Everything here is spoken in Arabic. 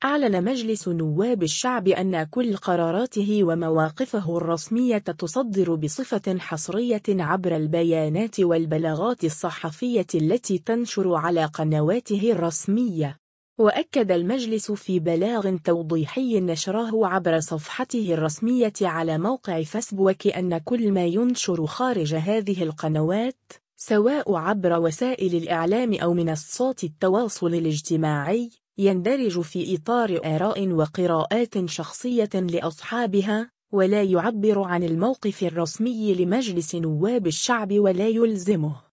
أعلن مجلس نواب الشعب أن كل قراراته ومواقفه الرسمية تصدر بصفة حصرية عبر البيانات والبلاغات الصحفية التي تنشر على قنواته الرسمية. وأكد المجلس في بلاغ توضيحي نشره عبر صفحته الرسمية على موقع فيسبوك أن كل ما ينشر خارج هذه القنوات، سواء عبر وسائل الإعلام أو منصات التواصل الاجتماعي، يندرج في إطار آراء وقراءات شخصية لأصحابها، ولا يعبر عن الموقف الرسمي لمجلس نواب الشعب ولا يلزمه